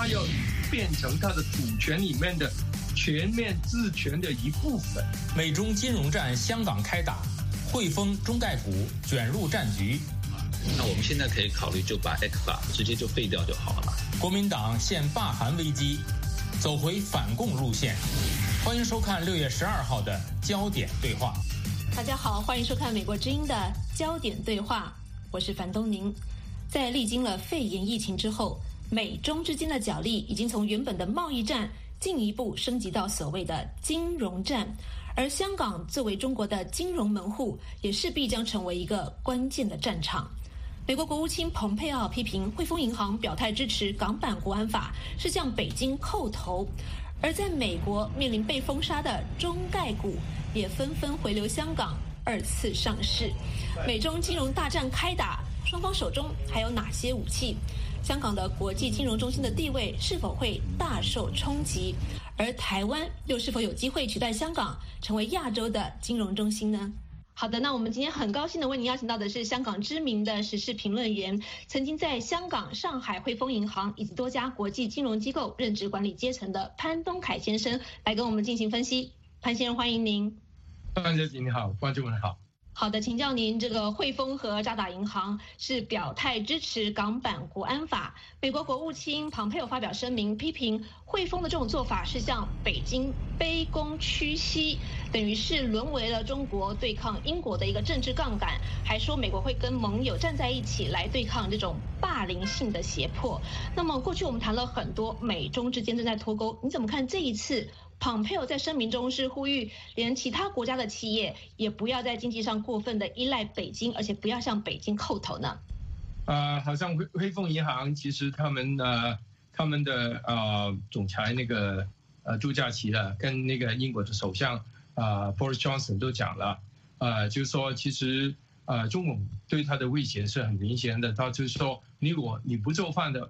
它要变成它的主权里面的全面自权的一部分。 美中金融战香港开打，汇丰、中概股卷入战局。 那我们现在可以考虑就把 ECFA 直接就废掉就好了。 国民党现罢韩危机，走回反共路线。欢迎收看6月12号的焦点对话。 大家好，欢迎收看美国之音的焦点对话，我是樊东宁。在历经了肺炎疫情之后，美中之间的角力已经从原本的贸易战进一步升级到所谓的金融战，而香港作为中国的金融门户，也势必将成为一个关键的战场。美国国务卿蓬佩奥批评汇丰银行表态支持港版国安法是向北京叩头，而在美国面临被封杀的中概股也纷纷回流香港二次上市。美中金融大战开打，双方手中还有哪些武器？香港的国际金融中心的地位是否会大受冲击？而台湾又是否有机会取代香港成为亚洲的金融中心呢？好的，那我们今天很高兴的为您邀请到的是香港知名的时事评论员，曾经在香港、上海汇丰银行以及多家国际金融机构任职管理阶层的潘东凯先生，来跟我们进行分析。潘先生，欢迎您。 潘小姐你好，观众们好。 好的，请教您，这个汇丰和渣打银行是表态支持港版国安法，美国国务卿蓬佩奥发表声明批评汇丰的这种做法是向北京卑躬屈膝，等于是沦为了中国对抗英国的一个政治杠杆，还说美国会跟盟友站在一起来对抗这种霸凌性的胁迫。那么过去我们谈了很多美中之间正在脱钩，你怎么看这一次蓬佩奥在声明中是呼吁连其他国家的企业也不要在经济上过分的依赖北京，而且不要向北京叩头呢？ 好像汇丰银行其实他们的总裁那个朱家琪跟那个英国的首相Boris Johnson 都讲了，就是说其实中共对他的威胁是很明显的，他就是说你不做饭的，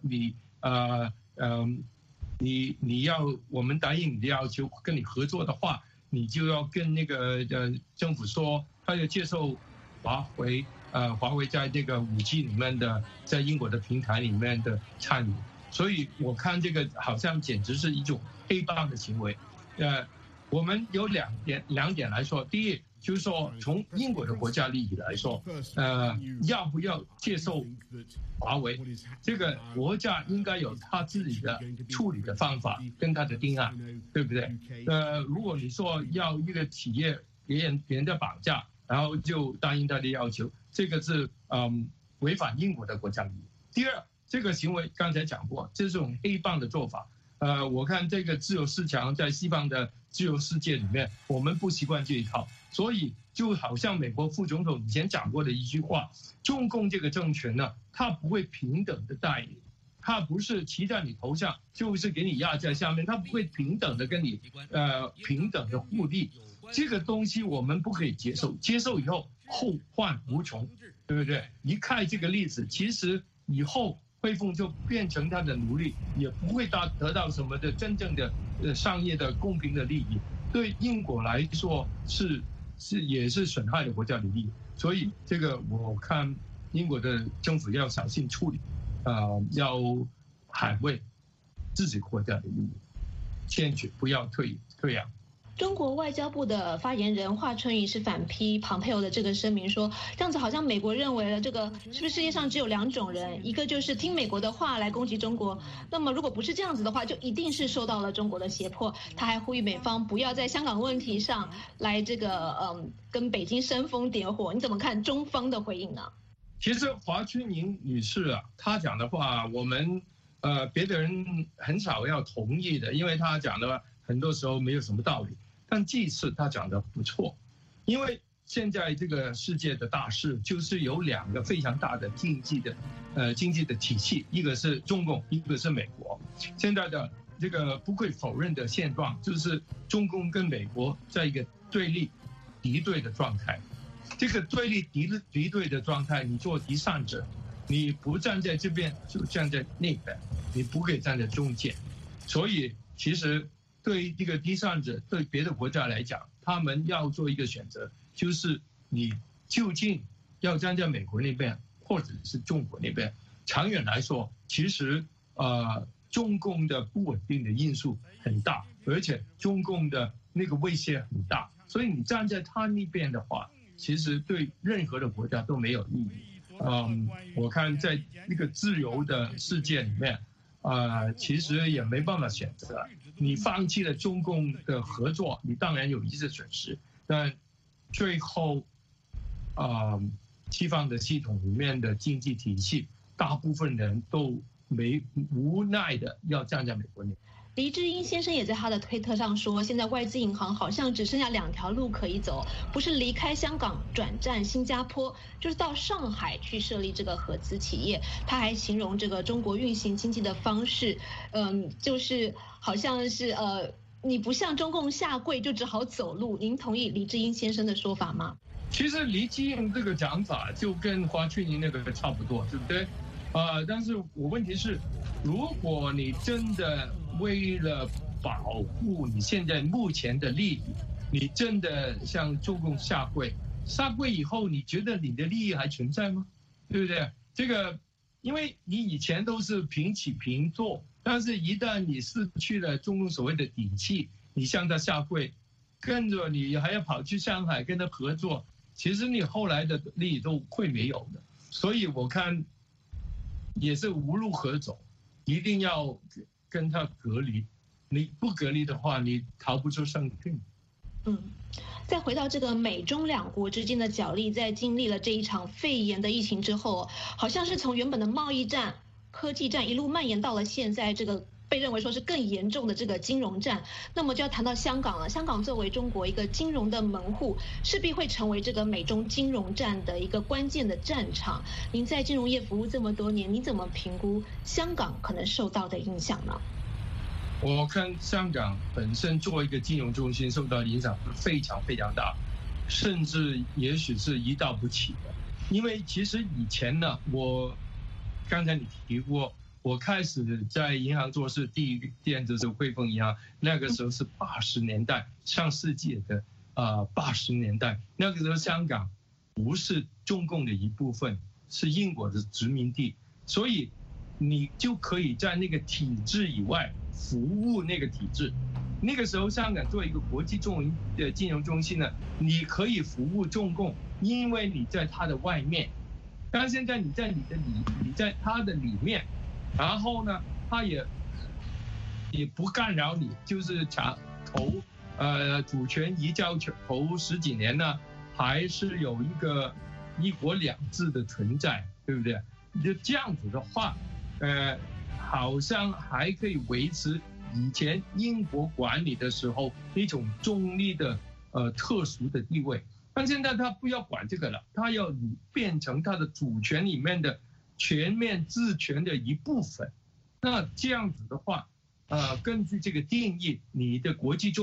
你要我们答应你的要求，跟你合作的话，你就要跟那个政府说，他要接受华为在这个5G 里面的，在英国的平台里面的参与。所以我看这个好像简直是一种黑帮的行为。我们有两点来说，第一就是说从英国的国家利益来说，要不要接受华为，这个国家应该有他自己的处理的方法跟他的定案，对不对？如果你说要一个企业别人的绑架，然后就答应他的要求，这个是违反英国的国家利益。第二，这个行为刚才讲过，这是种黑帮的做法。我看这个自由市场在西方的自由世界里面，我们不习惯这一套，所以就好像美国副总统以前讲过的一句话，中共这个政权呢，他不会平等的待你，他不是骑在你头上就是给你压在下面，他不会平等的跟你平等的互利，这个东西我们不可以接受，接受以后后患无穷，对不对？一看这个例子，其实以后汇丰就变成他的奴隶，也不会得到什么的真正的商业的公平的利益，对英国来说也是损害了国家利益，所以这个我看英国的政府要小心处理，要捍卫自己国家的利益，坚决不要退让。 中国外交部的发言人华春莹是反批蓬佩奥的这个声明说，这样子好像美国认为了这个是不是世界上只有2种人，一个就是听美国的话来攻击中国，那么如果不是这样子的话，就一定是受到了中国的胁迫。他还呼吁美方不要在香港问题上来这个跟北京煽风点火。你怎么看中方的回应呢？ 其实华春莹女士她讲的话，我们别的人很少要同意的，因为她讲的很多时候没有什么道理。但这次他讲的不错，因为现在这个世界的大势就是有2个非常大的经济的体系，一个是中共，一个是美国。现在的这个不会否认的现状就是中共跟美国在一个对立敌对的状态。这个对立敌对的状态，你做第三者，你不站在这边就站在那边，你不可以站在中间。所以其实对于这个第三者，对别的国家来讲，他们要做一个选择，就是你究竟要站在美国那边，或者是中国那边。长远来说，其实中共的不稳定的因素很大，而且中共的那个威胁很大，所以你站在他那边的话，其实对任何的国家都没有意义。我看在那个自由的世界里面，其实也没办法选择。你放弃了中共的合作，你当然有一些损失，但最后，西方的系统里面的经济体系，大部分人都无奈的要站在美国那边。 黎智英先生也在他的推特上说，现在外资银行好像只剩下2条路可以走，不是离开香港转战新加坡，就是到上海去设立这个合资企业。他还形容这个中国运行经济的方式，就是好像是你不向中共下跪就只好走路。您同意黎智英先生的说法吗？ 其实黎智英这个讲法就跟华春莹那个差不多，对不对？但是我问题是，如果你真的为了保护你现在目前的利益，你真的向中共下跪以后，你觉得你的利益还存在吗？对不对？这个，因为你以前都是平起平坐，但是一旦你失去了中共所谓的底气，你向他下跪，跟着你还要跑去上海跟他合作，其实你后来的利益都会没有的。所以我看也是无路可走，一定要跟他隔离。你不隔离的话，你逃不出生命。 再回到这个美中两国之间的角力，在经历了这一场肺炎的疫情之后，好像是从原本的贸易战、科技战一路蔓延到了现在这个被认为说是更严重的这个金融战。那么就要谈到香港了。香港作为中国一个金融的门户，势必会成为这个美中金融战的一个关键的战场。您在金融业服务这么多年，你怎么评估香港可能受到的影响呢？ 我看香港本身作为一个金融中心受到影响非常非常大，甚至也许是一到不起的。因为其实以前呢，刚才你提过，我开始在银行做事，第一间就是汇丰银行，那个时候是80年代，上世纪的80年代，那个时候香港不是中共的一部分，是英国的殖民地，所以你就可以在那个体制以外服务那个体制。那个时候香港作为一个国际金融中心呢，你可以服务中共，因为你在它的外面。但现在你在它的里面，然后呢，它也不干扰你，就是主权移交头10几年呢，还是有一个1国2制的存在，对不对？就这样子的话，好像还可以维持以前英国管理的时候那种中立的特殊的地位。但现在他不要管这个了，他要变成他的主权里面的全面治权的一部分。那这样子的话，根据这个定义，你的国际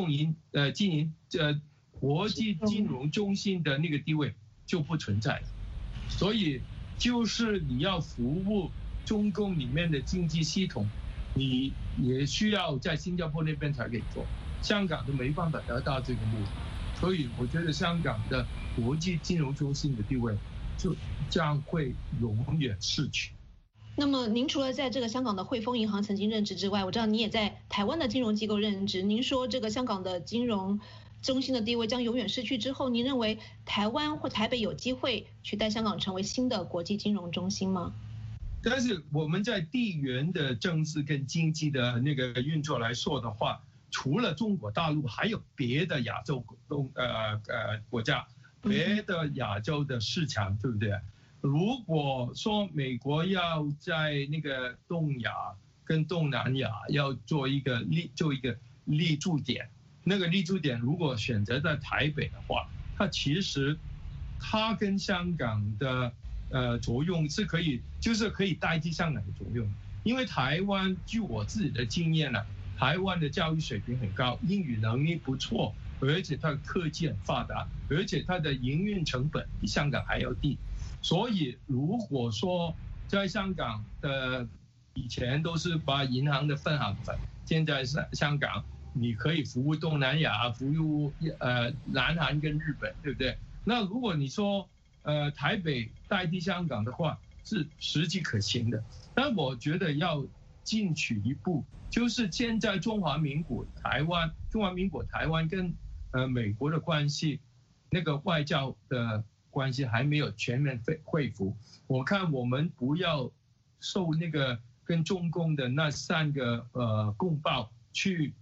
国际金融中心的那个地位就不存在了。所以就是你要服务中共里面的经济系统，你也需要在新加坡那边才可以做，香港都没办法得到这个目的。所以我觉得香港的国际金融中心的地位就将会永远逝去。 那么您除了在这个香港的汇丰银行曾经任职之外，我知道你也在台湾的金融机构任职。您说这个香港的金融中心的地位将永远逝去之后，您认为台湾或台北有机会取代香港成为新的国际金融中心吗？ 但是我们在地缘的政治跟经济的那个运作来说的话，除了中国大陆，还有别的亚洲国家，别的亚洲的市场，对不对？如果说美国要在那个东亚跟东南亚要做一个立足点，那个立足点如果选择在台北的话，它跟香港的作用是可以代替香港的作用。因为台湾据我自己的经验呢，台湾的教育水平很高，英语能力不错，而且它的科技很发达，而且它的营运成本比香港还要低。所以如果说在香港的以前都是把银行的分行分，现在香港你可以服务东南亚，服务南韩跟日本，对不对？那如果你说台北代替香港的话，是实际可行的。但我觉得要进取一步，就是现在中华民国台湾跟美国的关系，那个外交的关系还没有全面恢复。我看我们不要受那个跟中共的那3个公报去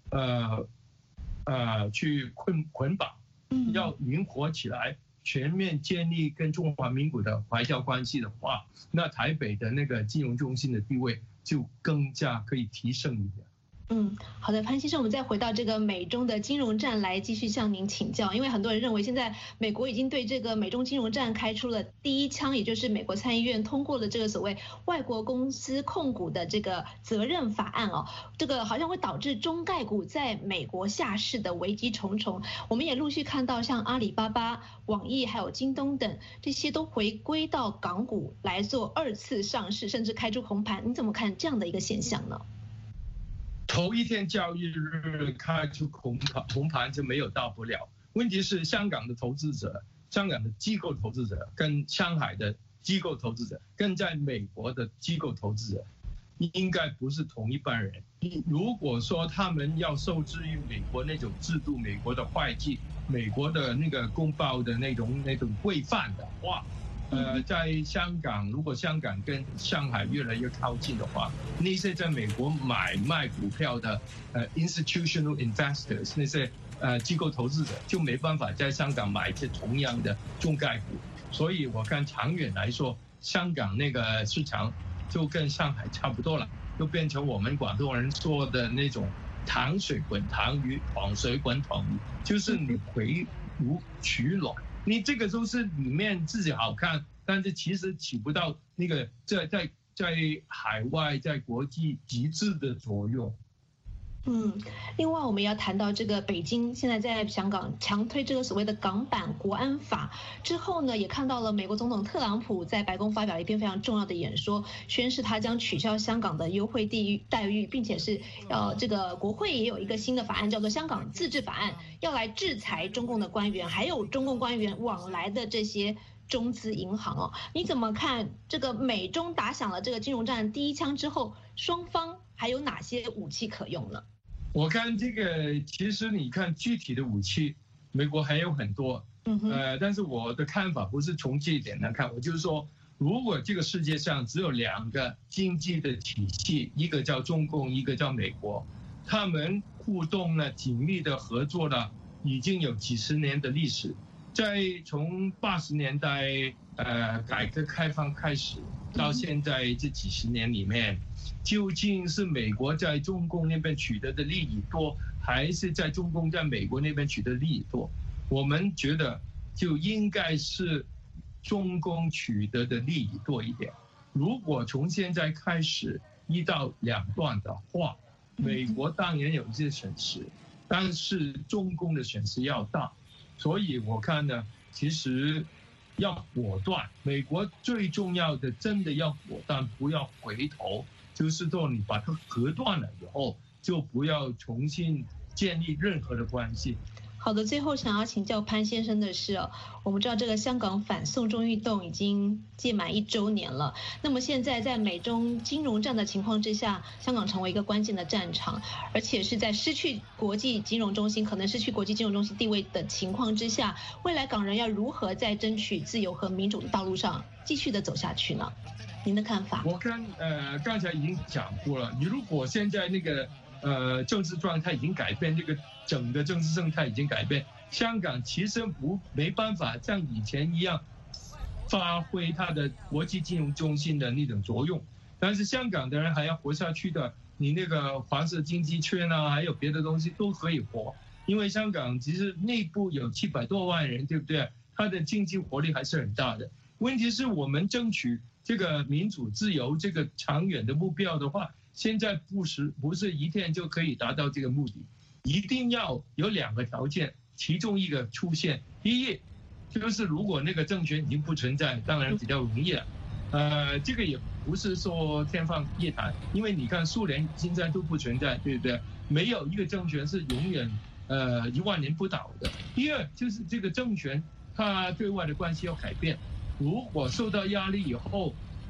捆绑，要灵活起来，全面建立跟中华民国的外交关系的话，那台北的那个金融中心的地位就更加可以提升一点。 好的，潘先生，我们再回到这个美中的金融战来继续向您请教，因为很多人认为现在美国已经对这个美中金融战开出了第一枪，也就是美国参议院通过了这个所谓外国公司控股的这个责任法案哦，这个好像会导致中概股在美国下市的危机重重。我们也陆续看到像阿里巴巴、网易还有京东等这些都回归到港股来做2次上市，甚至开出红盘，你怎么看这样的一个现象呢？ 头一天交易日开出红盘就没有大不了。问题是香港的投资者、香港的机构投资者跟上海的机构投资者跟在美国的机构投资者应该不是同一班人。如果说他们要受制于美国那种制度、美国的会计、美国的那个公报的那种规范的话，在香港，如果香港跟上海越来越靠近的话，那些在美国买卖股票的institutional investors 那些机构投资者就没办法在香港买这同样的中概股，所以我看长远来说，香港那个市场就跟上海差不多了，就变成我们广东人说的那种糖水滚糖鱼，糖水滚糖鱼，就是你回炉取暖。你这个都是里面自己好看，但是其实起不到那个在海外在国际极致的作用。 另外我们要谈到这个北京现在在香港强推这个所谓的港版国安法之后呢，也看到了美国总统特朗普在白宫发表了一篇非常重要的演说，宣示他将取消香港的优惠待遇，并且是这个国会也有一个新的法案叫做香港自治法案，要来制裁中共的官员，还有中共官员往来的这些中资银行哦。你怎么看这个美中打响了这个金融战第一枪之后，双方还有哪些武器可用呢？ 我看这个，其实你看具体的武器，美国还有很多，但是我的看法不是从这一点来看，我就是说，如果这个世界上只有2个经济的体系，一个叫中共，一个叫美国，他们互动呢，紧密的合作了，已经有几十年的历史，在从80年代改革开放开始到现在这几十年里面，究竟是美国在中共那边取得的利益多，还是在中共在美国那边取得利益多？我们觉得就应该是中共取得的利益多一点。如果从现在开始1到2段的话，美国当然有这些损失，但是中共的损失要大，所以我看呢，其实要果断。美国最重要的真的要果断，不要回头，就是说你把它隔断了以后，就不要重新建立任何的关系。 好的，最后想要请教潘先生的是我们知道这个香港反送中运动已经届满1周年了，那么现在在美中金融战的情况之下，香港成为一个关键的战场，而且是在失去国际金融中心，可能失去国际金融中心地位的情况之下，未来港人要如何在争取自由和民主的道路上继续的走下去呢？您的看法？ 我看刚才已经讲过了，你如果现在那个政治状态已经改变，这个整个政治生态已经改变，香港其实没办法像以前一样发挥它的国际金融中心的那种作用，但是香港的人还要活下去的，你那个黄色经济圈啊，还有别的东西都可以活，因为香港其实内部有700多万人，对不对？它的经济活力还是很大的。问题是我们争取这个民主自由这个长远的目标的话，现在不是一天就可以达到这个目的，一定要有2个条件，其中一个出现。第一，就是如果那个政权已经不存在，当然比较容易了。这个也不是说天方夜谭，因为你看苏联现在都不存在，对不对？没有一个政权是永远10000年不倒的。第二，就是这个政权它对外的关系要改变，如果受到压力以后，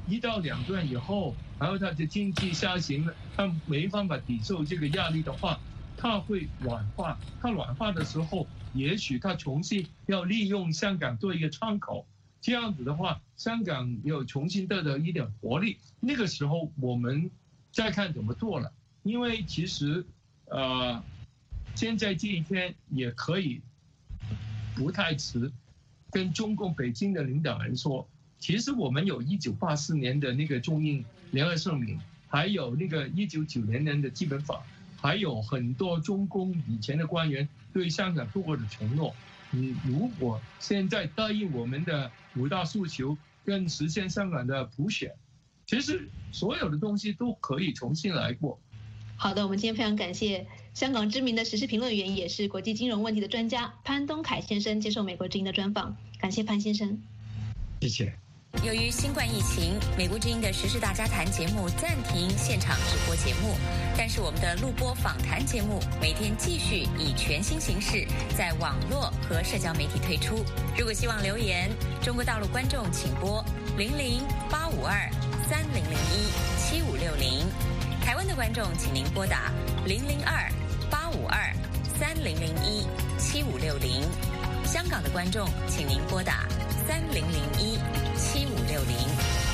1到2段以后，然后它的经济下行了，它没办法抵受这个压力的话，它会软化。它软化的时候，也许它重新要利用香港做一个窗口，这样子的话，香港有重新得到一点活力。那个时候我们再看怎么做了，因为其实现在这一天也可以不太迟，跟中共北京的领导人说，其实我们有1984年的那个中英联合声明，还有那个1990年的基本法，还有很多中共以前的官员对香港做过的承诺。你如果现在答应我们的5大诉求跟实现香港的普选，其实所有的东西都可以重新来过。 好的，我们今天非常感谢香港知名的时事评论员，也是国际金融问题的专家潘东凯先生接受美国之音的专访。感谢潘先生。 谢谢。 由于新冠疫情，美国之音的时事大家谈节目暂停现场直播节目，但是我们的录播访谈节目每天继续以全新形式在网络和社交媒体推出。如果希望留言，中国大陆观众请拨00-852-3001-7560，台湾的观众请您拨打002-852-3001-7560，香港的观众请您拨打3001-7560。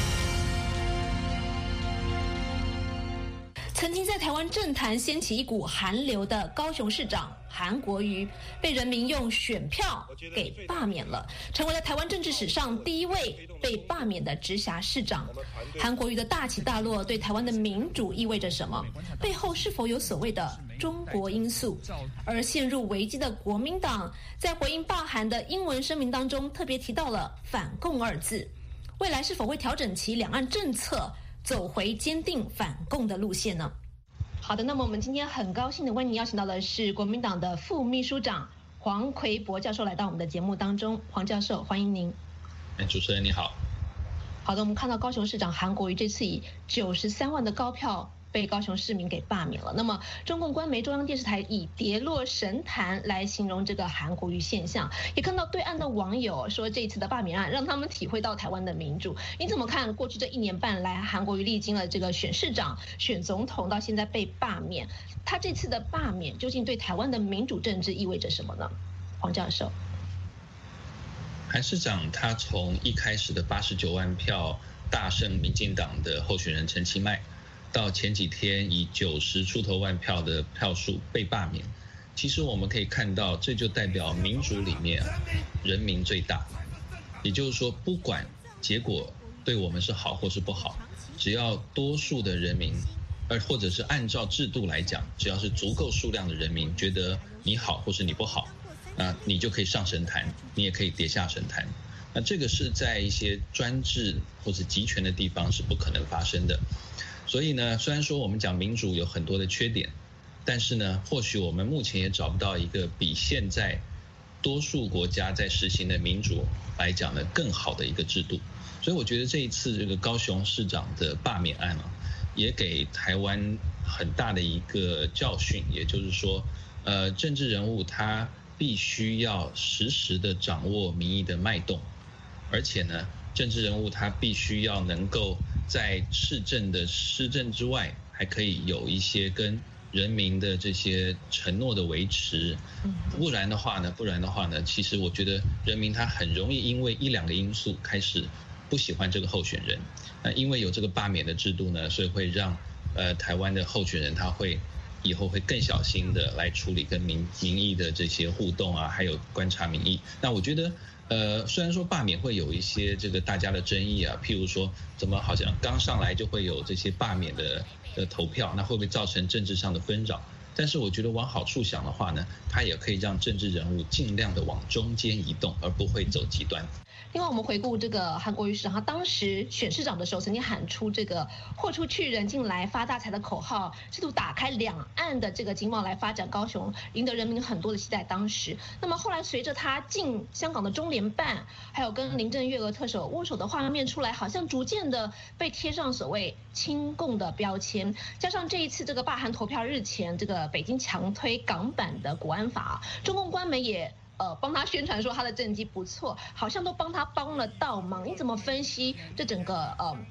曾经在台湾政坛掀起一股韩流的高雄市长韩国瑜，被人民用选票给罢免了，成为了台湾政治史上第一位被罢免的直辖市长。韩国瑜的大起大落对台湾的民主意味着什么？背后是否有所谓的中国因素？而陷入危机的国民党在回应罢韩的英文声明当中特别提到了反共2字，未来是否会调整其两岸政策，走回坚定反共的路线呢？好的，那么我们今天很高兴的为您邀请到的是国民党的副秘书长黄奎博教授来到我们的节目当中。黄教授，欢迎您。 主持人你好。 好的，我们看到高雄市长韩国瑜这次以93万的高票被高雄市民给罢免了。那么中共官媒中央电视台以跌落神坛来形容这个韩国瑜现象，也看到对岸的网友说这次的罢免案让他们体会到台湾的民主。你怎么看过去这1年半来，韩国瑜历经了这个选市长、选总统，到现在被罢免，他这次的罢免究竟对台湾的民主政治意味着什么呢？黄教授。 韩市长他从一开始的89万票大胜民进党的候选人陈其迈，到前几天以90出头万票的票数被罢免，其实我们可以看到，这就代表民主里面人民最大。也就是说，不管结果对我们是好或是不好，只要多数的人民，或者是按照制度来讲，只要是足够数量的人民觉得你好或是你不好，那你就可以上神坛，你也可以跌下神坛。那这个是在一些专制或者集权的地方是不可能发生的。所以呢，虽然说我们讲民主有很多的缺点，但是呢，或许我们目前也找不到一个比现在多数国家在实行的民主来讲呢更好的一个制度。所以我觉得这一次这个高雄市长的罢免案啊，也给台湾很大的一个教训，也就是说，政治人物他必须要实时的掌握民意的脉动，而且呢，政治人物他必须要能够在市政的施政之外，还可以有一些跟人民的这些承诺的维持。不然的话呢，其实我觉得人民他很容易因为1-2个因素开始不喜欢这个候选人。那因为有这个罢免的制度呢，所以会让台湾的候选人他会以后会更小心的来处理跟民意的这些互动啊，还有观察民意。那我觉得虽然说罢免会有一些这个大家的争议啊，譬如说怎么好像刚上来就会有这些罢免的投票，那会不会造成政治上的纷扰？但是我觉得往好处想的话呢，它也可以让政治人物尽量的往中间移动，而不会走极端。 另外，我们回顾这个韩国瑜市长，他当时选市长的时候，曾经喊出这个“豁出去，人进来，发大财”的口号，试图打开两岸的这个经贸来发展高雄，赢得人民很多的期待。当时，那么后来随着他进香港的中联办，还有跟林郑月娥特首握手的画面出来，好像逐渐的被贴上所谓亲共的标签。加上这一次这个罢韩投票日前，这个北京强推港版的国安法，中共官媒也帮他宣传说他的政绩不错，好像都帮他帮了倒忙。你怎么分析这整个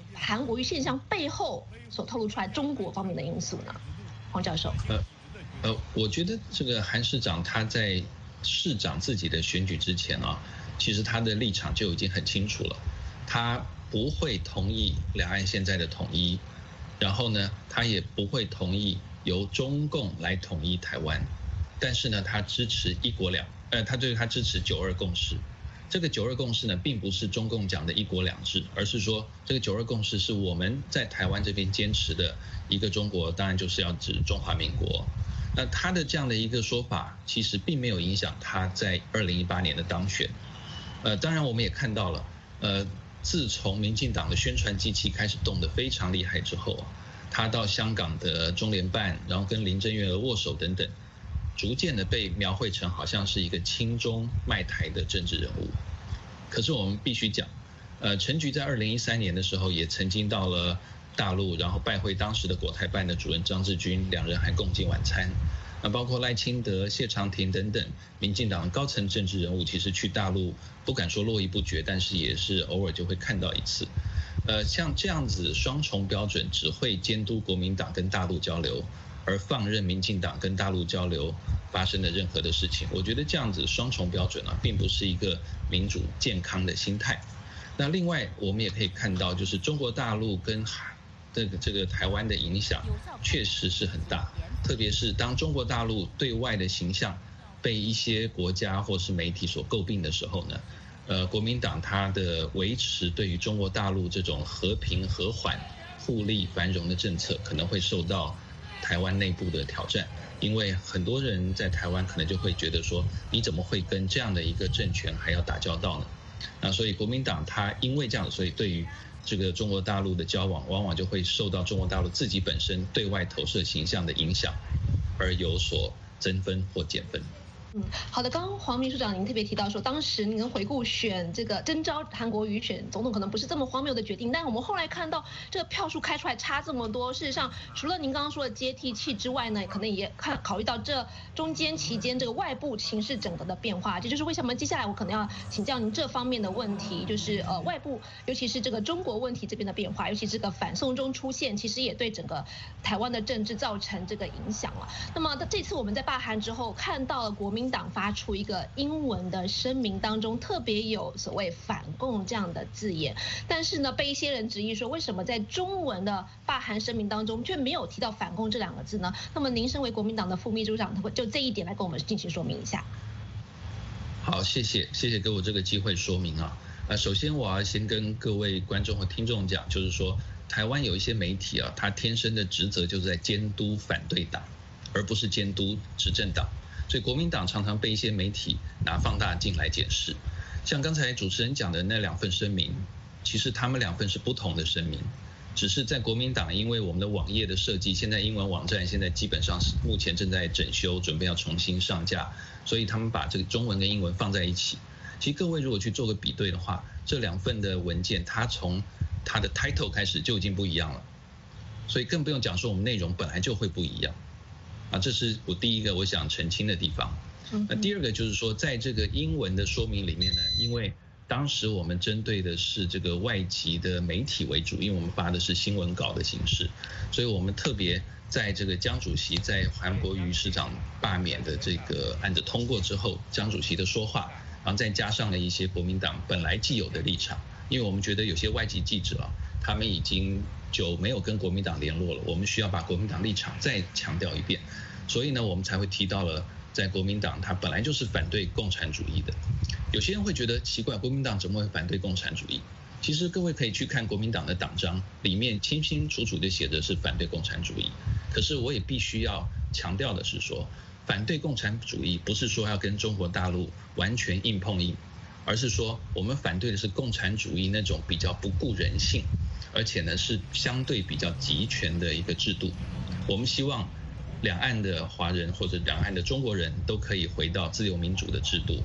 韩国瑜现象背后所透露出来中国方面的因素呢？黄教授。 我觉得这个韩市长他在市长自己的选举之前啊，其实他的立场就已经很清楚了，他不会同意两岸现在的统一，然后呢，他也不会同意由中共来统一台湾，但是呢，他支持他支持9·2共识。这个9·2共识呢，并不是中共讲的1国2制，而是说这个9·2共识是我们在台湾这边坚持的一个中国，当然就是要指中华民国。那他的这样的一个说法，其实并没有影响他在2018年的当选。当然我们也看到了，自从民进党的宣传机器开始动得非常厉害之后啊，他到香港的中联办，然后跟林郑月娥握手等等，逐渐的被描绘成好像是一个亲中卖台的政治人物。可是我们必须讲，陈菊在2013年的时候也曾经到了大陆，然后拜会当时的国台办的主任张志军，两人还共进晚餐。那包括赖清德、谢长廷等等民进党高层政治人物，其实去大陆不敢说络绎不绝，但是也是偶尔就会看到一次。像这样子双重标准，只会监督国民党跟大陆交流，而放任民进党跟大陆交流发生的任何的事情，我觉得这样子双重标准啊，并不是一个民主健康的心态。那另外我们也可以看到，就是中国大陆跟这个台湾的影响确实是很大，特别是当中国大陆对外的形象被一些国家或是媒体所诟病的时候呢，国民党它的维持对于中国大陆这种和平和缓、互利繁荣的政策，可能会受到台湾内部的挑战，因为很多人在台湾可能就会觉得说，你怎么会跟这样的一个政权还要打交道呢？那所以国民党它因为这样，所以对于这个中国大陆的交往，往往就会受到中国大陆自己本身对外投射形象的影响，而有所增分或减分。 好的，刚刚黄秘书长您特别提到说，当时您回顾选这个征召韩国瑜选总统可能不是这么荒谬的决定，但我们后来看到这个票数开出来差这么多，事实上除了您刚刚说的接地气之外呢，可能也考虑到这中间期间这个外部形势整个的变化，这就是为什么接下来我可能要请教您这方面的问题，就是外部尤其是这个中国问题这边的变化，尤其是这个反送中出现，其实也对整个台湾的政治造成这个影响了。那么这次我们在罢韩之后看到了国民党发出一个英文的声明，当中特别有所谓反共这样的字眼，但是呢，被一些人质疑说，为什么在中文的罢韩声明当中却没有提到反共这2个字呢？那么您身为国民党的副秘书长，就这一点来跟我们进行说明一下。 好，谢谢给我这个机会说明啊。首先我要先跟各位观众和听众讲，就是说台湾有一些媒体啊，它天生的职责就是在监督反对党，而不是监督执政党。所以国民党常常被一些媒体拿放大镜来检视，像刚才主持人讲的那2份声明，其实他们2份是不同的声明，只是在国民党因为我们的网页的设计，现在英文网站现在基本上是目前正在整修，准备要重新上架，所以他们把这个中文跟英文放在一起。其实各位如果去做个比对的话，这2份的文件它从它的 title 开始就已经不一样了，所以更不用讲说我们内容本来就会不一样。这是我第一个我想澄清的地方。那第二个就是说，在这个英文的说明里面呢，因为当时我们针对的是这个外籍的媒体为主，因为我们发的是新闻稿的形式，所以我们特别在这个江主席在韩国瑜市长罢免的这个案子通过之后，江主席的说话，然后再加上了一些国民党本来既有的立场，因为我们觉得有些外籍记者他们已经就没有跟国民党联络了，我们需要把国民党立场再强调一遍，所以呢，我们才会提到了在国民党他本来就是反对共产主义的。有些人会觉得奇怪，国民党怎么会反对共产主义？其实各位可以去看国民党的党章，里面清清楚楚的写的是反对共产主义。可是我也必须要强调的是说，反对共产主义不是说要跟中国大陆完全硬碰硬，而是说我们反对的是共产主义那种比较不顾人性，而且呢是相对比较集权的一个制度。我们希望两岸的华人或者两岸的中国人都可以回到自由民主的制度，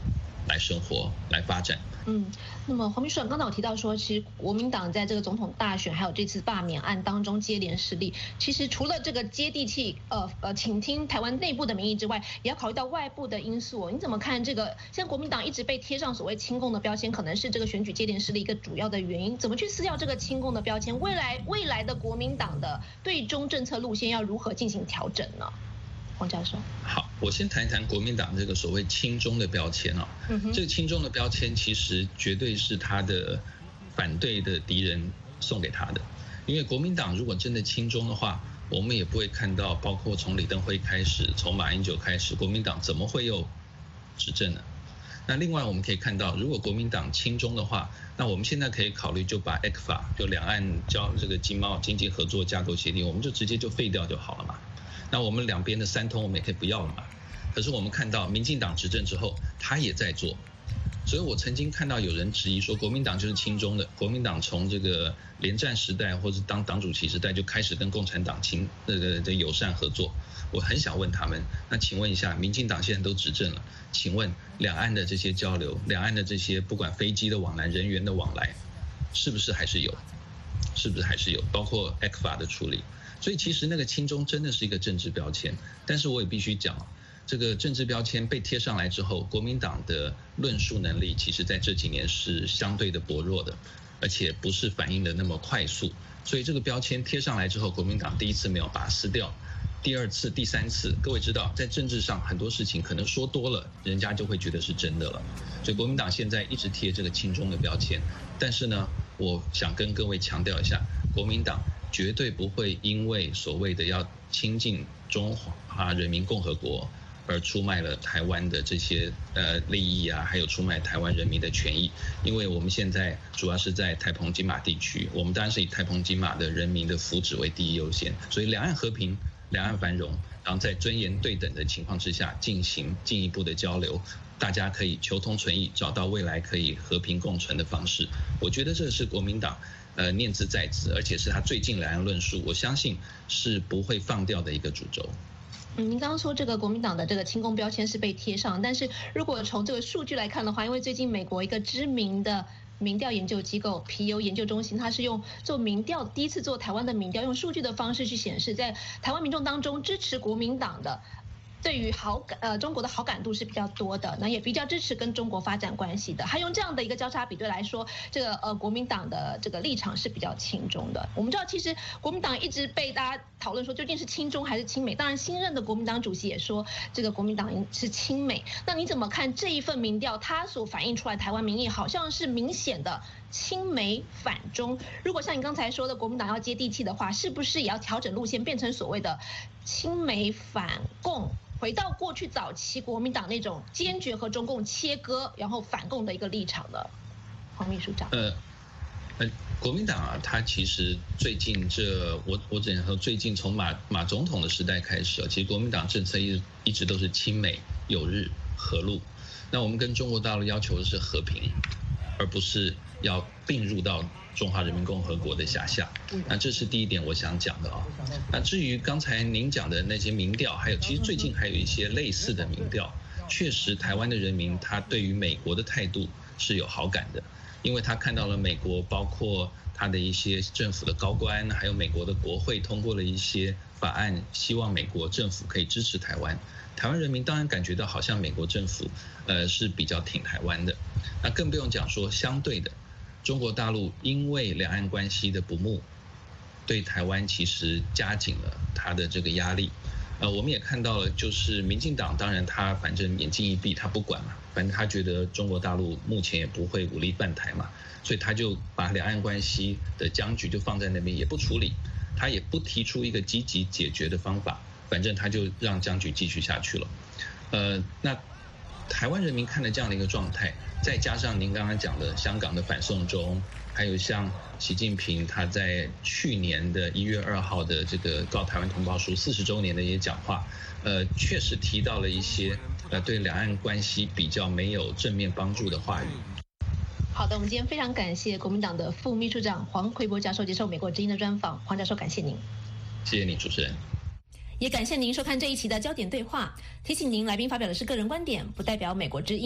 来生活、来发展。 那么黄秘书长刚才有提到说，其实国民党在这个总统大选还有这次罢免案当中接连失利，其实除了这个接地气倾听台湾内部的民意之外，也要考虑到外部的因素。你怎么看这个？现在国民党一直被贴上所谓亲共的标签，可能是这个选举接连失利一个主要的原因。怎么去撕掉这个亲共的标签？未来的国民党的对中政策路线要如何进行调整呢？黄教授， 好，我先谈一谈国民党这个所谓亲中的标签啊。这个亲中的标签其实绝对是他的反对的敌人送给他的，因为国民党如果真的亲中的话，我们也不会看到，包括从李登辉开始，从马英九开始，国民党怎么会有执政呢？那另外我们可以看到，如果国民党亲中的话，那我们现在可以考虑就把 ECFA 就两岸这个经济合作架构协定，我们就直接就废掉就好了嘛。那我们两边的三通我们也可以不要了嘛。可是我们看到民进党执政之后，他也在做。所以我曾经看到有人质疑说，国民党就是亲中的，国民党从这个连战时代或者当党主席时代就开始跟共产党友善合作。我很想问他们，那请问一下，民进党现在都执政了，请问两岸的这些交流，两岸的这些不管飞机的往来、人员的往来，是不是还是有？是不是还是有？包括 ECFA 的处理。所以其实那个亲中真的是一个政治标签，但是我也必须讲，这个政治标签被贴上来之后，国民党的论述能力其实在这几年是相对的薄弱的，而且不是反应的那么快速。所以这个标签贴上来之后，国民党第一次没有把它撕掉，第二次、第三次，各位知道，在政治上很多事情可能说多了，人家就会觉得是真的了。所以国民党现在一直贴这个亲中的标签，但是呢，我想跟各位强调一下，国民党绝对不会因为所谓的要亲近中华人民共和国而出卖了台湾的这些利益啊，还有出卖台湾人民的权益。因为我们现在主要是在台澎金马地区，我们当然是以台澎金马的人民的福祉为第一优先，所以两岸和平、两岸繁荣，然后在尊严对等的情况之下进行进一步的交流，大家可以求同存异，找到未来可以和平共存的方式。我觉得这是国民党念兹在兹，而且是他最近两岸论述，我相信是不会放掉的一个主轴。 您刚刚说这个国民党的这个亲共标签是被贴上，但是如果从这个数据来看的话，因为最近美国一个知名的民调研究机构皮尤研究中心，它是用做民调，第一次做台湾的民调，用数据的方式去显示，在台湾民众当中支持国民党的，对于中国的好感度是比较多的，那也比较支持跟中国发展关系的。还用这样的一个交叉比对来说，这个国民党的这个立场是比较亲中的。我们知道，其实国民党一直被大家讨论说究竟是亲中还是亲美。当然，新任的国民党主席也说这个国民党是亲美。那你怎么看这一份民调，它所反映出来台湾民意好像是明显的亲美反中？如果像你刚才说的，国民党要接地气的话，是不是也要调整路线，变成所谓的亲美反共？回到过去早期国民党那种坚决和中共切割，然后反共的一个立场的，黄秘书长。 国民党啊，他其实最近我只能说，最近从马总统的时代开始，其实国民党政策一直都是亲美、友日、和陆。那我们跟中国大陆要求的是和平，而不是要并入到中华人民共和国的辖下。那这是第一点我想讲的啊。那至于刚才您讲的那些民调，还有其实最近还有一些类似的民调，确实台湾的人民他对于美国的态度是有好感的，因为他看到了美国包括他的一些政府的高官，还有美国的国会通过了一些法案，希望美国政府可以支持台湾。台湾人民当然感觉到好像美国政府是比较挺台湾的。那更不用讲说相对的，中国大陆因为两岸关系的不睦，对台湾其实加紧了他的这个压力。我们也看到了，就是民进党当然他反正眼睛一闭，他不管嘛，反正他觉得中国大陆目前也不会武力犯台嘛，所以他就把两岸关系的僵局就放在那边，也不处理，他也不提出一个积极解决的方法，反正他就让僵局继续下去了。那台湾人民看了这样的一个状态，再加上您刚刚讲的香港的反送中，还有像习近平他在去年的1月2号的这个告台湾同胞书40周年的一些讲话，确实提到了一些对两岸关系比较没有正面帮助的话语。 好的，我们今天非常感谢国民党的副秘书长黄奎博教授接受美国之音的专访。黄教授，感谢您。 谢谢你，主持人。 也感谢您收看这一期的焦点对话。提醒您，来宾发表的是个人观点，不代表美国之音。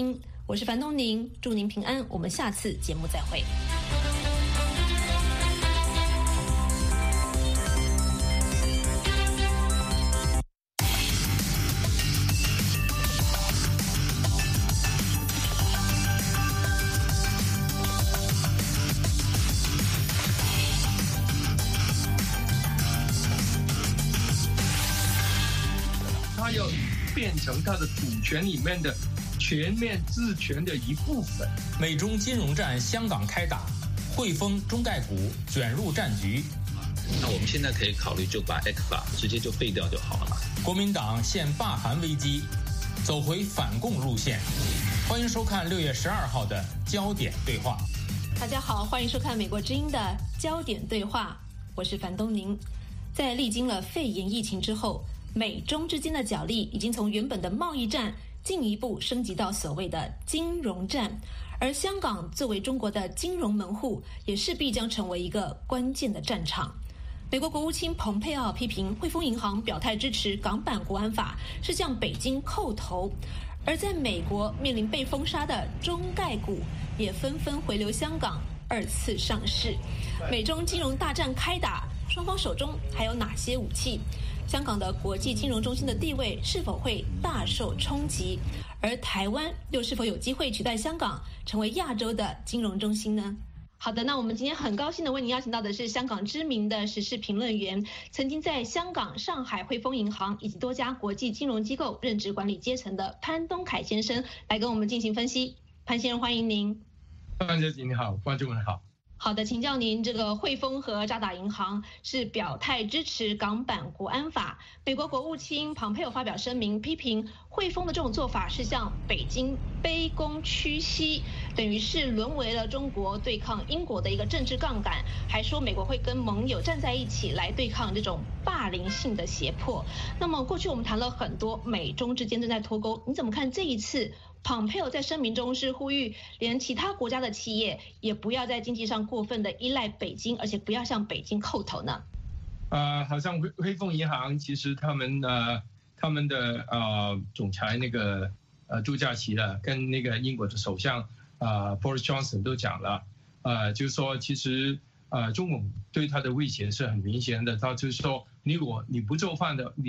我是樊东宁，祝您平安，我们下次节目再会。 它要变成它的主权里面的全面治权的一部分。 美中金融战香港开打，汇丰、中概股卷入战局。 那我们现在可以考虑就把 ECFA 直接就废掉就好了嘛。 国民党现罢韩危机，走回反共路线。欢迎收看6月12号的焦点对话。 大家好，欢迎收看美国之音的焦点对话，我是樊东宁。在历经了肺炎疫情之后，美中之间的角力已经从原本的贸易战进一步升级到所谓的金融战，而香港作为中国的金融门户，也势必将成为一个关键的战场。美国国务卿蓬佩奥批评汇丰银行表态支持港版国安法是向北京叩头，而在美国面临被封杀的中概股也纷纷回流香港2次上市。美中金融大战开打，双方手中还有哪些武器？香港的国际金融中心的地位是否会大受冲击？而台湾又是否有机会取代香港成为亚洲的金融中心呢？好的，那我们今天很高兴的为您邀请到的是香港知名的时事评论员，曾经在香港、上海汇丰银行以及多家国际金融机构任职管理阶层的潘东凯先生，来跟我们进行分析。潘先生，欢迎您。 潘小姐你好，观众们好。 好的，请教您，这个汇丰和渣打银行是表态支持港版国安法，美国国务卿蓬佩奥发表声明批评汇丰的这种做法是向北京卑躬屈膝，等于是沦为了中国对抗英国的一个政治杠杆，还说美国会跟盟友站在一起来对抗这种霸凌性的胁迫。那么过去我们谈了很多美中之间正在脱钩，你怎么看这一次蓬佩奥在声明中是呼吁连其他国家的企业也不要在经济上过分的依赖北京，而且不要向北京叩头呢？ 好像汇丰银行其实他们的总裁那个朱家琪了，跟那个英国的首相Boris Johnson 都讲了，就是说其实中共对他的威胁是很明显的，他就是说如果你不做饭的，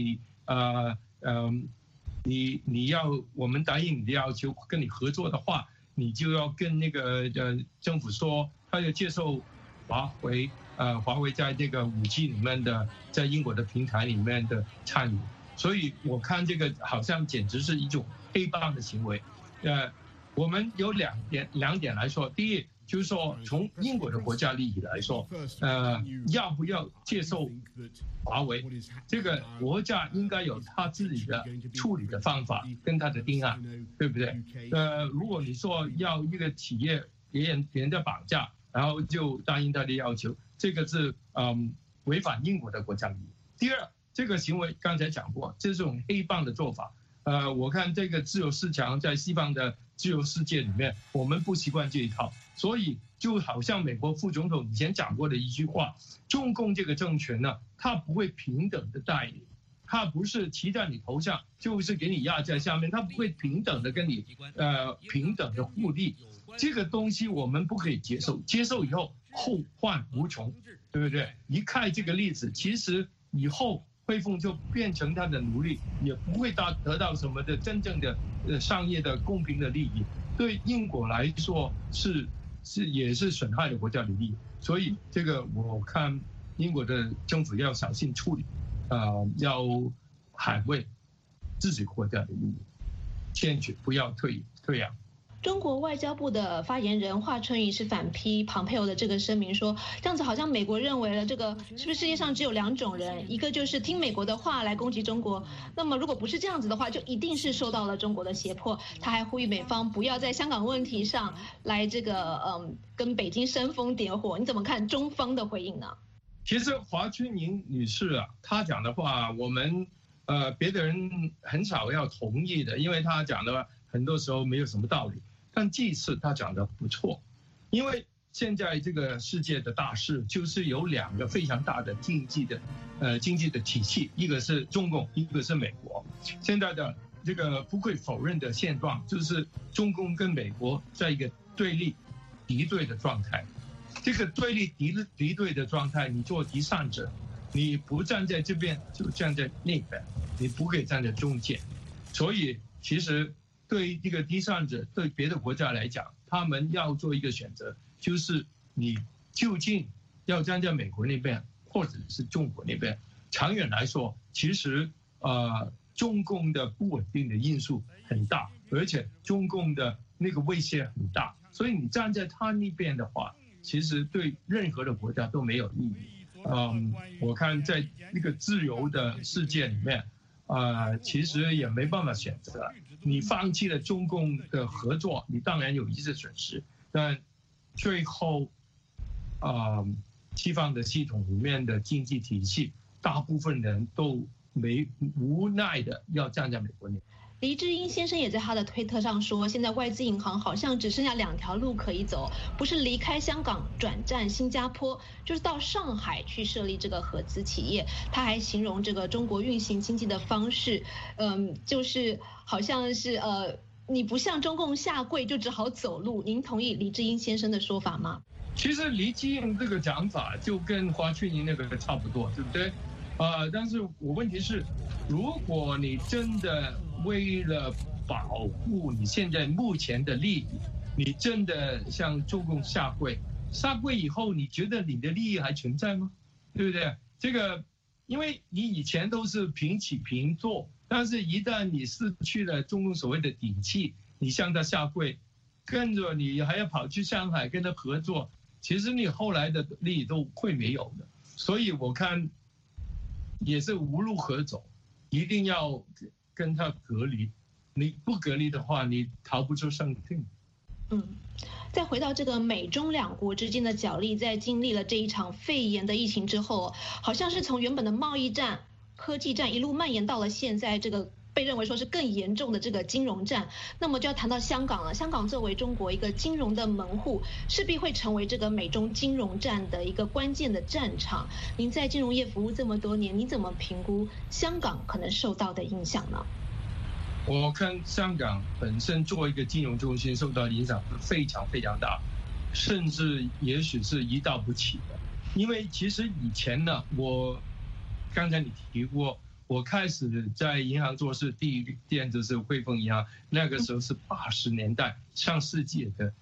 你要我们答应你的要求，跟你合作的话，你就要跟那个政府说，他要接受华为在这个5G 里面的，在英国的平台里面的参与。所以我看这个好像简直是一种黑帮的行为。我们有两点来说，第一就是说从英国的国家利益来说，要不要接受华为，这个国家应该有他自己的处理的方法跟他的定案，对不对？如果你说要一个企业别人的绑架，然后就答应他的要求，这个是违反英国的国家利益。第二，这个行为刚才讲过，这是种黑帮的做法。我看这个自由市场在西方的自由世界里面，我们不习惯这一套，所以就好像美国副总统以前讲过的一句话，中共这个政权呢，他不会平等的待你，他不是骑在你头上，就是给你压在下面，他不会平等的跟你平等的互利，这个东西我们不可以接受，接受以后后患无穷，对不对？一看这个例子，其实以后汇丰就变成他的奴隶，也不会得到什么的真正的商业的公平的利益，对英国来说也是损害了国家利益，所以这个我看英国的政府要小心处理，要捍卫自己国家的利益，坚决不要退让。 中国外交部的发言人华春莹是反批蓬佩奥的这个声明说，这样子好像美国认为了这个是不是世界上只有2种人，一个就是听美国的话来攻击中国，那么如果不是这样子的话，就一定是受到了中国的胁迫。他还呼吁美方不要在香港问题上来这个跟北京煽风点火。你怎么看中方的回应呢？ 其实华春莹女士啊，她讲的话，我们别的人很少要同意的，因为她讲的很多时候没有什么道理。但这次他讲的不错，因为现在这个世界的大势就是有2个非常大的经济的体系，一个是中共，一个是美国。现在的这个不会否认的现状，就是中共跟美国在一个对立敌对的状态。这个对立敌对的状态，你做第三者，你不站在这边就站在那边，你不可以站在中间。所以其实对于这个第三者，对别的国家来讲，他们要做一个选择，就是你究竟要站在美国那边，或者是中国那边。长远来说，其实中共的不稳定的因素很大，而且中共的那个威胁很大，所以你站在他那边的话，其实对任何的国家都没有意义。我看在那个自由的世界里面，其实也没办法选择。你放弃了中共的合作，你当然有一些损失，但最后，西方的系统里面的经济体系，大部分人都无奈的要站在美国那边。 黎智英先生也在他的推特上说，现在外资银行好像只剩下2条路可以走，不是离开香港转战新加坡，就是到上海去设立这个合资企业。他还形容这个中国运行经济的方式，就是好像是你不向中共下跪就只好走路。您同意黎智英先生的说法吗？ 其实黎智英这个讲法就跟华春莹那个差不多，对不对？但是我问题是，如果你真的为了保护你现在目前的利益，你真的向中共下跪以后，你觉得你的利益还存在吗？对不对？这个，因为你以前都是平起平坐，但是一旦你失去了中共所谓的底气，你向他下跪，跟着你还要跑去上海跟他合作，其实你后来的利益都会没有的。所以我看也是无路可走，一定要跟他隔离。你不隔离的话，你逃不出生命。 再回到这个美中两国之间的角力，在经历了这一场肺炎的疫情之后，好像是从原本的贸易战、科技战一路蔓延到了现在这个被认为说是更严重的这个金融战。那么就要谈到香港了。香港作为中国一个金融的门户，势必会成为这个美中金融战的一个关键的战场。您在金融业服务这么多年，你怎么评估香港可能受到的影响呢？ 我看香港本身作为一个金融中心受到影响非常非常大，甚至也许是一到不起的。因为其实以前呢，刚才你提过，我开始在银行做事，第一间就是汇丰银行，那个时候是80年代，上世纪的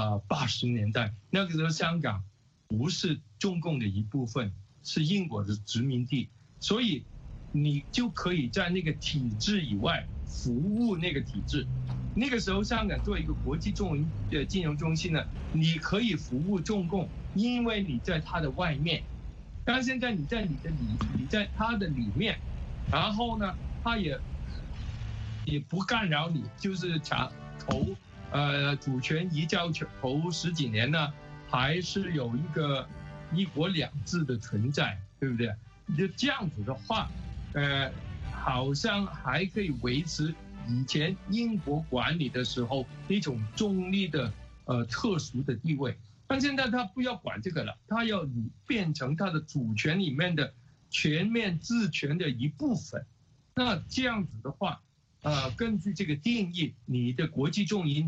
80年代，那个时候香港不是中共的一部分，是英国的殖民地，所以你就可以在那个体制以外服务那个体制。那个时候香港作为一个国际金融中心呢，你可以服务中共，因为你在它的外面。但现在你在它的里面，然后呢，它也不干扰你，就是主权移交头10几年呢，还是有一个1国2制的存在，对不对？就这样子的话，好像还可以维持以前英国管理的时候那种中立的特殊的地位。但现在他不要管这个了，他要变成他的主权里面的全面治权的一部分。那这样子的话，根据这个定义，你的国际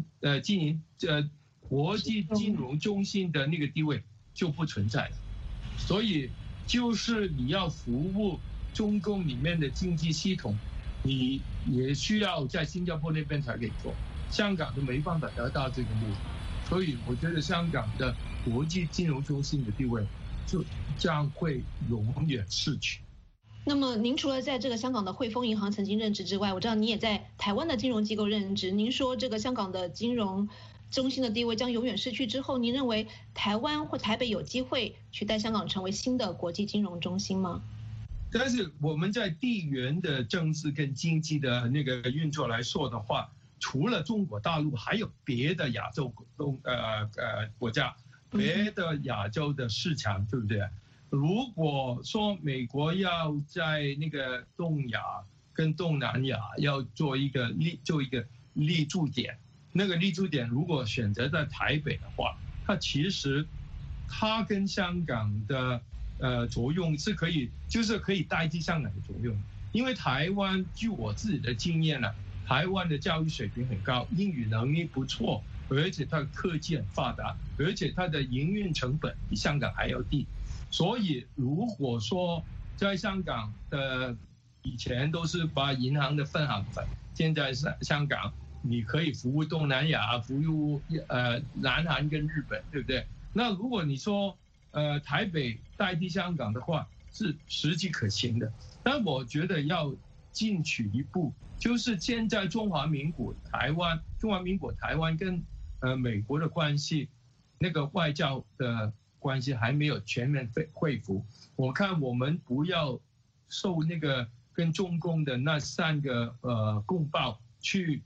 国际金融中心的那个地位就不存在了。所以就是你要服务中共里面的经济系统，你也需要在新加坡那边才可以做，香港都没办法得到这个目的。所以我觉得香港的国际金融中心的地位就将会永远逝去。 那么您除了在这个香港的汇丰银行曾经任职之外，我知道你也在台湾的金融机构任职。您说这个香港的金融中心的地位将永远逝去之后，您认为台湾或台北有机会取代香港成为新的国际金融中心吗？ 但是我们在地缘的政治跟经济的那个运作来说的话，除了中国大陆，还有别的亚洲国家，别的亚洲的市场，对不对？如果说美国要在那个东亚跟东南亚要做一个立足点，那个立足点如果选择在台北的话，它其实它跟香港的作用是可以，就是可以代替香港的作用。因为台湾据我自己的经验呢， 台湾的教育水平很高，英语能力不错，而且它的科技很发达，而且它的营运成本比香港还要低。所以如果说在香港的以前都是把银行的分行分，现在香港你可以服务东南亚，服务南韩跟日本，对不对？那如果你说台北代替香港的话，是实际可行的。但我觉得要进取一步，就是现在中华民国台湾跟美国的关系，那个外交的关系还没有全面恢复。我看我们不要受那个跟中共的那3个共报去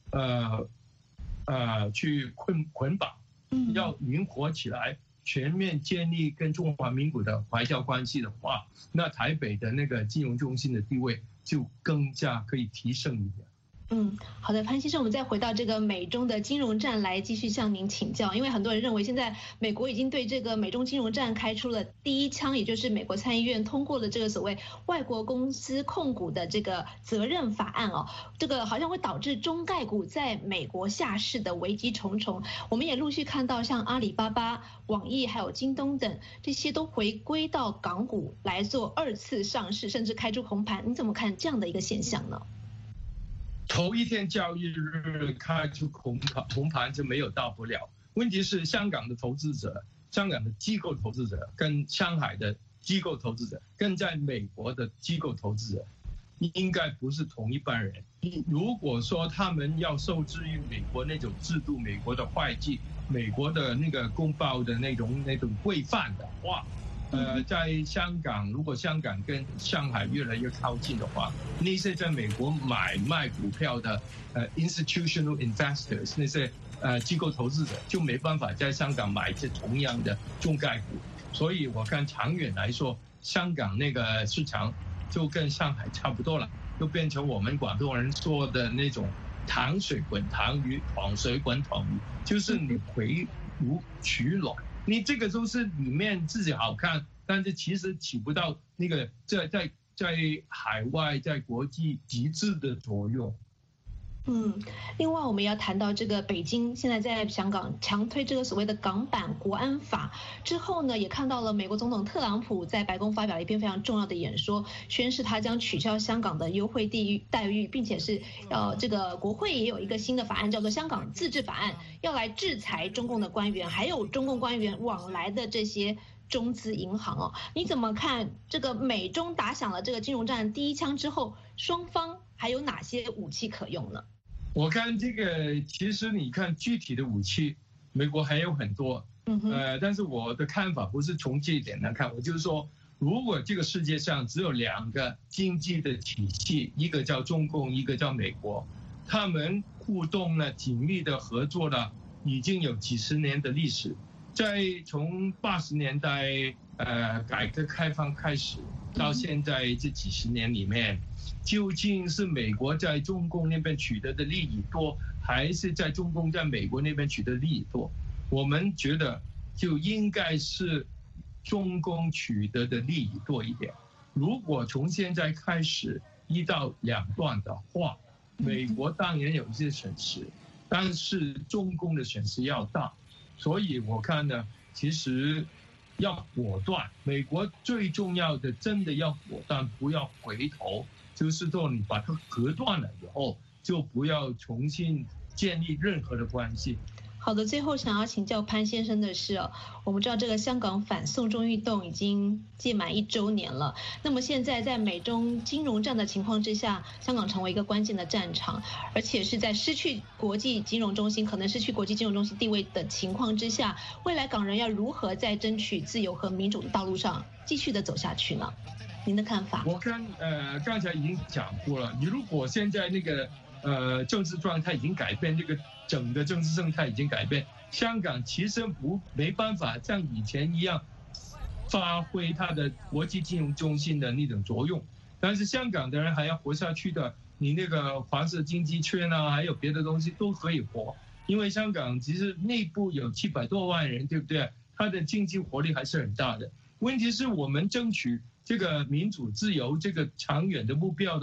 捆绑，要灵活起来，全面建立跟中华民国的外交关系的话，那台北的那个金融中心的地位就更加可以提升一点。 好的，潘先生，我们再回到这个美中的金融战来继续向您请教，因为很多人认为现在美国已经对这个美中金融战开出了第一枪，也就是美国参议院通过了这个所谓外国公司控股的这个责任法案哦，这个好像会导致中概股在美国下市的危机重重。我们也陆续看到像阿里巴巴、网易还有京东等这些都回归到港股来做2次上市，甚至开出红盘，你怎么看这样的一个现象呢？ 头一天交易日开出红盘就没有大不了。问题是香港的投资者、香港的机构投资者跟上海的机构投资者跟在美国的机构投资者应该不是同一班人。如果说他们要受制于美国那种制度、美国的会计、美国的那个公报的那种规范的话，在香港，如果香港跟上海越来越靠近的话，那些在美国买卖股票的institutional investors， 那些机构投资者就没办法在香港买这同样的中概股。所以我看长远来说，香港那个市场就跟上海差不多了，就变成我们广东人说的那种糖水滚糖鱼，糖水滚糖鱼，就是你回炉取卵。你这个都是里面自己好看，但是其实起不到那个在海外在国际极致的作用。 另外我们要谈到这个北京现在在香港强推这个所谓的港版国安法之后呢，也看到了美国总统特朗普在白宫发表了一篇非常重要的演说，宣示他将取消香港的优惠待遇，并且是这个国会也有一个新的法案叫做香港自治法案，要来制裁中共的官员，还有中共官员往来的这些中资银行哦。你怎么看这个美中打响了这个金融战第一枪之后，双方还有哪些武器可用呢？ 我看这个，其实你看具体的武器，美国还有很多，但是我的看法不是从这一点来看，我就是说，如果这个世界上只有2个经济的体系，一个叫中共，一个叫美国，他们互动呢，紧密的合作了，已经有几十年的历史，在从80年代改革开放开始到现在这几十年里面，究竟是美国在中共那边取得的利益多，还是在中共在美国那边取得利益多？我们觉得就应该是中共取得的利益多一点。如果从现在开始1到2段的话，美国当然有一些损失，但是中共的损失要大，所以我看呢，其实要果断。美国最重要的真的要果断，不要回头，就是说你把它隔断了以后，就不要重新建立任何的关系。 好的，最后想要请教潘先生的是我们知道这个香港反送中运动已经届满1周年了，那么现在在美中金融战的情况之下，香港成为一个关键的战场，而且是在失去国际金融中心，可能失去国际金融中心地位的情况之下，未来港人要如何在争取自由和民主的道路上继续的走下去呢？您的看法？ 我看刚才已经讲过了，你如果现在那个政治状态已经改变，这个整个政治生态已经改变，香港其实没办法像以前一样发挥它的国际金融中心的那种作用，但是香港的人还要活下去的，你那个黄色经济圈啊，还有别的东西都可以活，因为香港其实内部有700多万人，对不对？它的经济活力还是很大的。问题是我们争取这个民主自由这个长远的目标的话，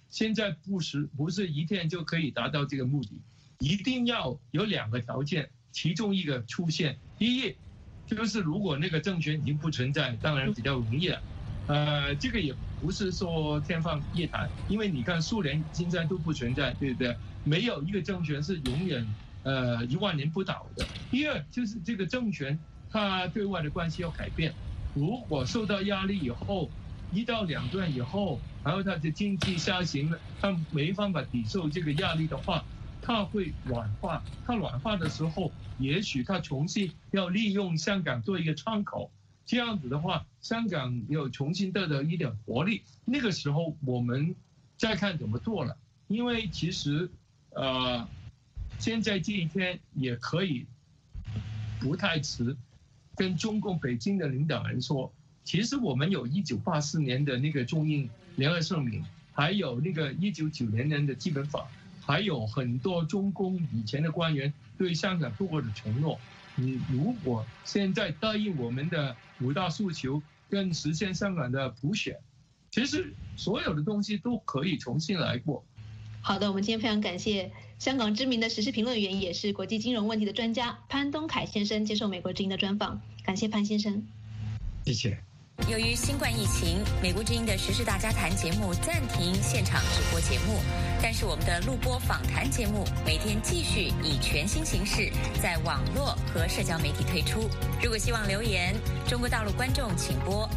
现在不是一天就可以达到这个目的，一定要有2个条件，其中一个出现。第一，就是如果那个政权已经不存在，当然比较容易了。这个也不是说天方夜谭，因为你看苏联现在都不存在，对不对？没有一个政权是永远10000年不倒的。第二，就是这个政权它对外的关系要改变，如果受到压力以后，1到2段以后，然后它的经济下行了，它没办法抵受这个压力的话，它会软化。它软化的时候，也许它重新要利用香港做一个窗口。这样子的话，香港有重新得到一点活力。那个时候我们再看怎么做了。因为其实现在这一天也可以不太迟，跟中共北京的领导人说，其实我们有1984年的那个中英联合声明，还有那个1990年的基本法，还有很多中共以前的官员对香港做过的承诺。你如果现在答应我们的5大诉求跟实现香港的普选，其实所有的东西都可以重新来过。 好的，我们今天非常感谢香港知名的时事评论员，也是国际金融问题的专家潘东凯先生接受美国之音的专访。感谢潘先生。 谢谢。 由于新冠疫情，美国之音的时事大家谈节目暂停现场直播节目，但是我们的录播访谈节目每天继续以全新形式在网络和社交媒体推出。如果希望留言，中国大陆观众请拨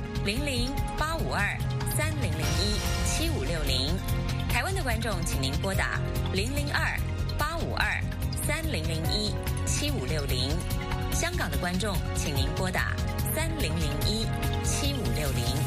00-852-3001-7560，台湾的观众请您拨打002-852-3001-7560，香港的观众请您拨打3001-7560。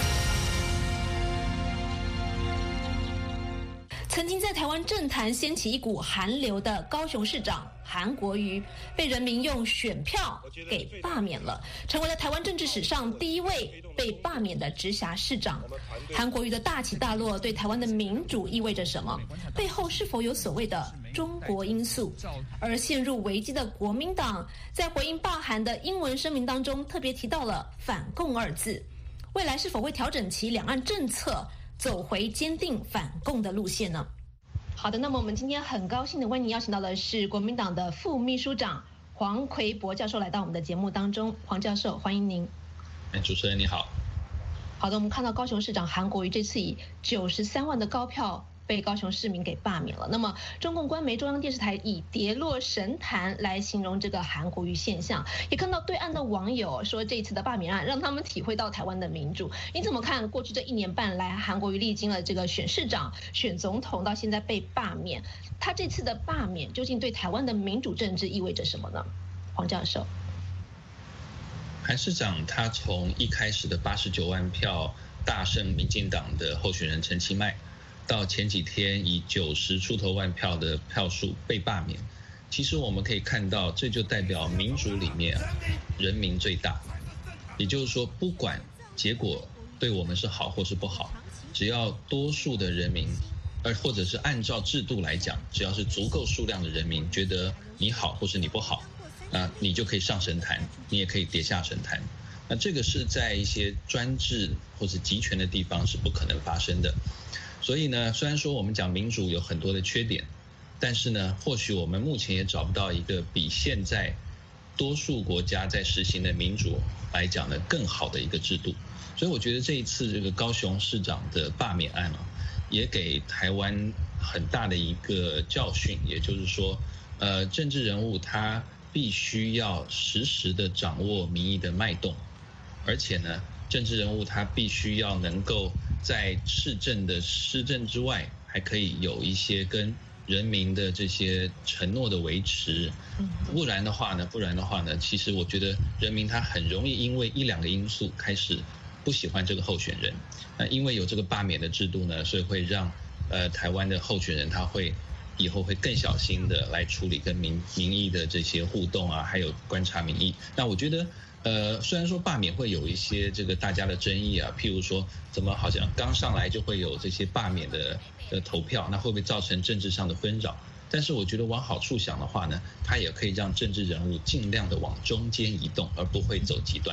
曾经在台湾政坛掀起一股韩流的高雄市长韩国瑜，被人民用选票给罢免了，成为了台湾政治史上第一位被罢免的直辖市长。韩国瑜的大起大落对台湾的民主意味着什么？背后是否有所谓的中国因素？而陷入危机的国民党在回应罢韩的英文声明当中特别提到了反共2字，未来是否会调整其两岸政策，走回坚定反共的路线呢？好的，那么我们今天很高兴的为您邀请到的是国民党的副秘书长黄奎博教授来到我们的节目当中。黄教授，欢迎您。 主持人你好。 好的，我们看到高雄市长韩国瑜这次以93万的高票被高雄市民给罢免了。那么中共官媒中央电视台以跌落神坛来形容这个韩国瑜现象，也看到对岸的网友说这一次的罢免案让他们体会到台湾的民主。你怎么看过去这1年半来，韩国瑜历经了这个选市长、选总统，到现在被罢免，他这次的罢免究竟对台湾的民主政治意味着什么呢？黄教授。 韩市长他从一开始的89万票大胜民进党的候选人陈其迈，到前几天以90出头万票的票数被罢免，其实我们可以看到，这就代表民主里面人民最大。也就是说，不管结果对我们是好或是不好，只要多数的人民，或者是按照制度来讲，只要是足够数量的人民觉得你好或是你不好，那你就可以上神坛，你也可以跌下神坛。那这个是在一些专制或是集权的地方是不可能发生的。所以呢，虽然说我们讲民主有很多的缺点，但是呢，或许我们目前也找不到一个比现在多数国家在实行的民主来讲呢更好的一个制度。所以我觉得这一次这个高雄市长的罢免案也给台湾很大的一个教训，也就是说，政治人物他必须要实时的掌握民意的脉动，而且呢，政治人物他必须要能够在市政的施政之外，还可以有一些跟人民的这些承诺的维持。不然的话呢，其实我觉得人民他很容易因为1-2个因素开始不喜欢这个候选人。因为有这个罢免的制度呢，所以会让台湾的候选人他会以后会更小心的来处理跟民意的这些互动啊，还有观察民意。那我觉得虽然说罢免会有一些这个大家的争议啊，譬如说怎么好像刚上来就会有这些罢免的投票，那会不会造成政治上的纷扰？但是我觉得往好处想的话呢，它也可以让政治人物尽量的往中间移动，而不会走极端。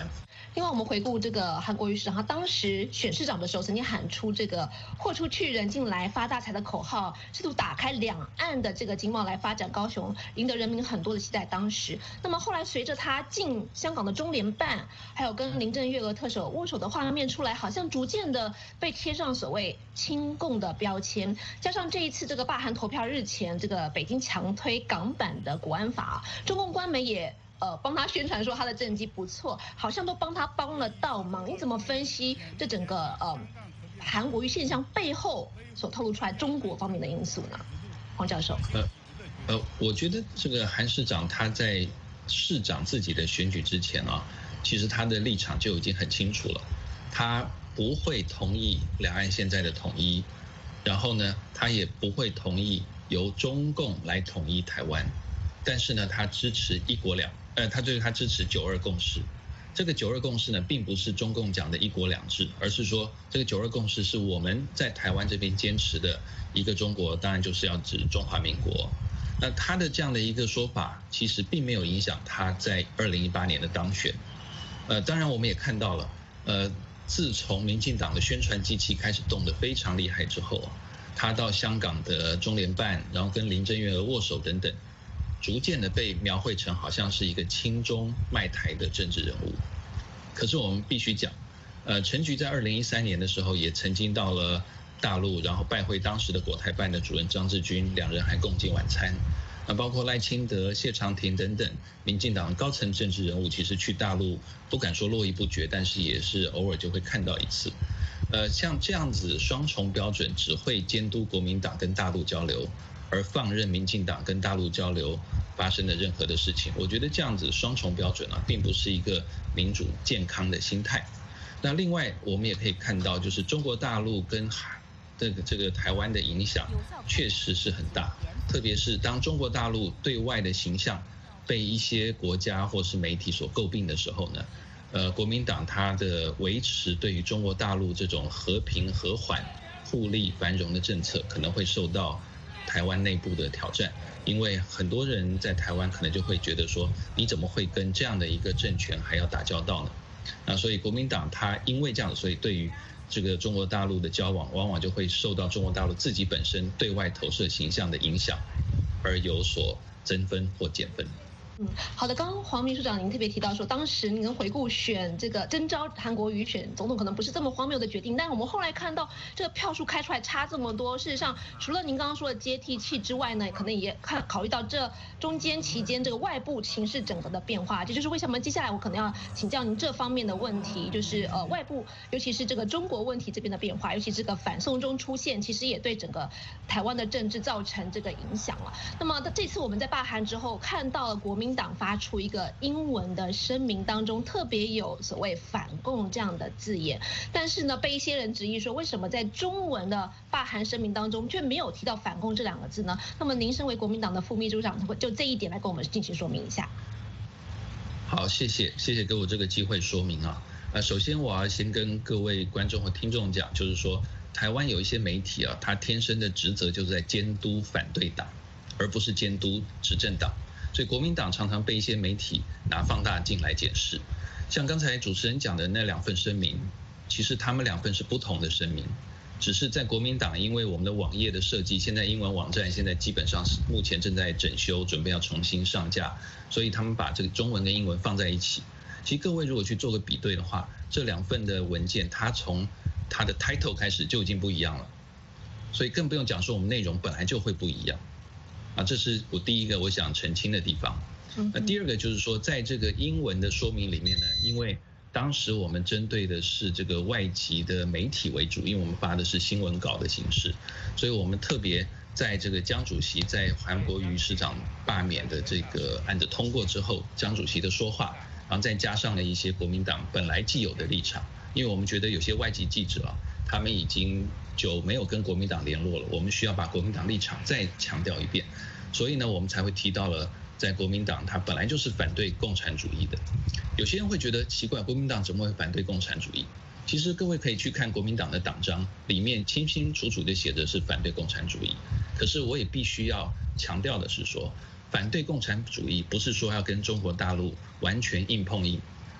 另外，我们回顾这个韩国瑜市长，他当时选市长的时候，曾经喊出这个"豁出去，人进来，发大财"的口号，试图打开两岸的这个经贸来发展高雄，赢得人民很多的期待。当时，那么后来随着他进香港的中联办，还有跟林郑月娥特首握手的画面出来，好像逐渐的被贴上所谓亲共的标签。加上这一次这个罢韩投票日前，这个北京强推港版的国安法，中共官媒也帮他宣传说他的政绩不错，好像都帮他帮了倒忙。你怎么分析这整个韩国瑜现象背后所透露出来中国方面的因素呢？黄教授。 我觉得这个韩市长他在市长自己的选举之前啊，其实他的立场就已经很清楚了，他不会同意两岸现在的统一，然后呢，他也不会同意由中共来统一台湾，但是呢，他支持一国两。他支持9·2共识，这个9·2共识呢，并不是中共讲的一国两制，而是说这个9·2共识是我们在台湾这边坚持的一个中国，当然就是要指中华民国。那他的这样的一个说法，其实并没有影响他在2018年的当选。当然我们也看到了，自从民进党的宣传机器开始动得非常厉害之后，他到香港的中联办，然后跟林郑月娥握手等等。逐渐的被描绘成好像是一个亲中卖台的政治人物，可是我们必须讲，陈菊在2013年的时候也曾经到了大陆，然后拜会当时的国台办的主任张志军，两人还共进晚餐。包括赖清德、谢长廷等等民进党高层政治人物，其实去大陆不敢说络绎不绝，但是也是偶尔就会看到一次。像这样子双重标准，只会监督国民党跟大陆交流，而放任民进党跟大陆交流发生的任何的事情，我觉得这样子双重标准啊，并不是一个民主健康的心态。那另外我们也可以看到，就是中国大陆跟这个台湾的影响确实是很大，特别是当中国大陆对外的形象被一些国家或是媒体所诟病的时候呢，国民党它的维持对于中国大陆这种和平和缓、互利繁荣的政策，可能会受到台湾内部的挑战，因为很多人在台湾可能就会觉得说，你怎么会跟这样的一个政权还要打交道呢？那所以国民党他因为这样，所以对于这个中国大陆的交往，往往就会受到中国大陆自己本身对外投射形象的影响，而有所增分或减分。 好的，刚刚黄秘书长您特别提到说，当时您回顾选这个征召韩国瑜选总统可能不是这么荒谬的决定，但我们后来看到这个票数开出来差这么多，事实上除了您刚刚说的接替器之外呢，可能也考虑到这中间期间这个外部情势整个的变化，这就是为什么接下来我可能要请教您这方面的问题，就是外部尤其是这个中国问题这边的变化，尤其这个反送中出现，其实也对整个台湾的政治造成这个影响了。那么这次我们在罢韩之后看到了国民党发出一个英文的声明，当中特别有所谓反共这样的字眼，但是呢，被一些人质疑说，为什么在中文的罢韩声明当中却没有提到反共这两个字呢？那么您身为国民党的副秘书长，就这一点来跟我们进行说明一下。 好，谢谢给我这个机会说明啊。首先我要先跟各位观众和听众讲，就是说台湾有一些媒体啊，它天生的职责就是在监督反对党，而不是监督执政党。所以国民党常常被一些媒体拿放大镜来检视，像刚才主持人讲的那两份声明，其实他们两份是不同的声明，只是在国民党因为我们的网页的设计，现在英文网站现在基本上是目前正在整修，准备要重新上架，所以他们把这个中文跟英文放在一起。其实各位如果去做个比对的话，这两份的文件它从它的 title 开始就已经不一样了，所以更不用讲说我们内容本来就会不一样。这是我第一个我想澄清的地方。那第二个就是说，在这个英文的说明里面呢，因为当时我们针对的是这个外籍的媒体为主，因为我们发的是新闻稿的形式，所以我们特别在这个江主席在韩国瑜市长罢免的这个案子通过之后，江主席的说话，然后再加上了一些国民党本来既有的立场，因为我们觉得有些外籍记者啊，他们已经就没有跟国民党联络了，我们需要把国民党立场再强调一遍，所以呢，我们才会提到了在国民党他本来就是反对共产主义的。有些人会觉得奇怪，国民党怎么会反对共产主义？其实各位可以去看国民党的党章，里面清清楚楚的写着是反对共产主义。可是我也必须要强调的是说，反对共产主义不是说要跟中国大陆完全硬碰硬，